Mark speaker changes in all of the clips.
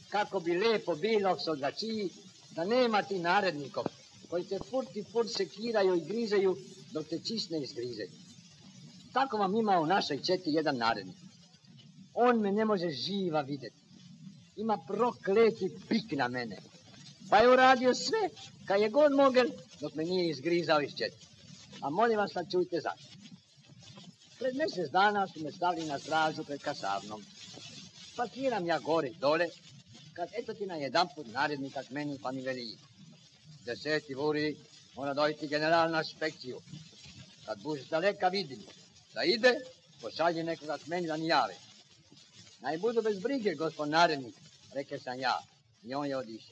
Speaker 1: kako bi lijepo bilo soldačiji, da nema ti narednikov, koji te furt sekiraju i grizeju, dok te čist ne izgrizeju. Tako vam ima u našoj četi jedan narednik. On me ne može živa vidjeti. Ima prokleti pik na mene. Pa je uradio sve, kad je god mogel, dok me nije izgrizao iz četi. A molim vas, sad čujte zašto. Pred mjesec dana su me stavili na stražu pred kasarnom. Spaciram ja gore dole, kad eto ti na jedan put narednika k meni pa mi veli: 10. Vuri, mora dojti general na inspekciju. Kad buš daleka vidim da ide, pošalji nekoga k meni da mi jave. Naj budu bez brige, gospod narednik, reke sam ja, i on je odišao.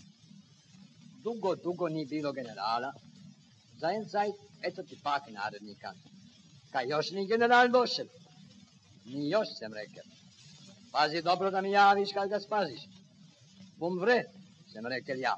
Speaker 1: Dugo nije bilo generala. Za en cajt, eto ti pak narednika. Kaj još ni general došel? Ni još, sam rekel. Pazi dobro da mi javiš kad ga spaziš. Bum vre, sam rekel ja.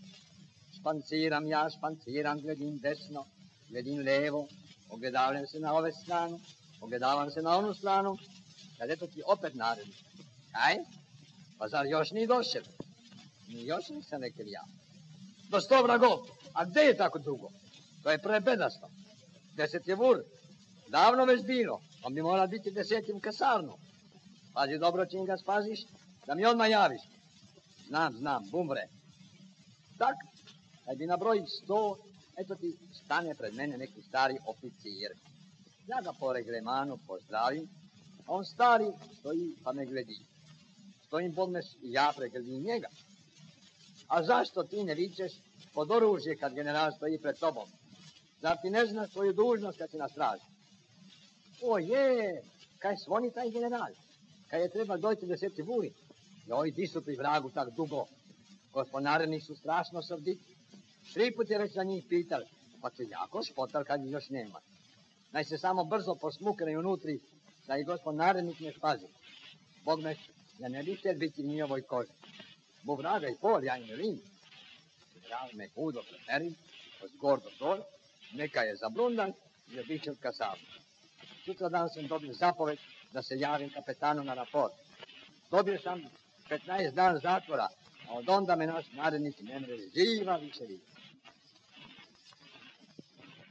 Speaker 1: Španciram, gledim desno, gledim levo, ogledavljam se na ove stranu, ogledavam se na onu stranu, kad eto ti opet narednik. Kaj? Pa zar još ni došel? Ni još nisam rekel ja. Do 100 vragov, a gde je tako dugo? To je prebedasto. 10. Vur, davno već bilo, on bi mora biti 10. u kasarnu. Pazi dobro čim ga spaziš, da mi odmah javiš. Znam, bumvre. Tak, kad bi nabrojim 100, eto ti stane pred mene neki stari oficir. Ja ga po reglemanu pozdravim, a on stari stoji pa me gledi. Stojim podmeš i ja pregledim njega. A zašto ti ne vičeš pod oružje kad general stoji pred tobom? Zar ti ne znaš svoju dužnost kad si na straži? O je, kaj svoni taj general? Kaj je treba dojti 10. Vuri? Joj, di su pri vragu tak dugo? Gospod narednik su strašno srditi. 3 put je već za njih pital, pa se jako špotal kad ih još nema. Naj se samo brzo posmukne unutri, da i gospod narednik ne spazi. Bog me, ja ne bih htjel biti u njihovoj koži. Bo vraga i pol, ja im rim. General me hudo premeri, od zgor do dol, neka je zablundan i običan kasarnu. Sutra dan sam dobio zapoved da se javim kapetanu na raport. Dobio sam 15 dana zatvora, a od onda me naš narednik ne mre živa više vidjeti.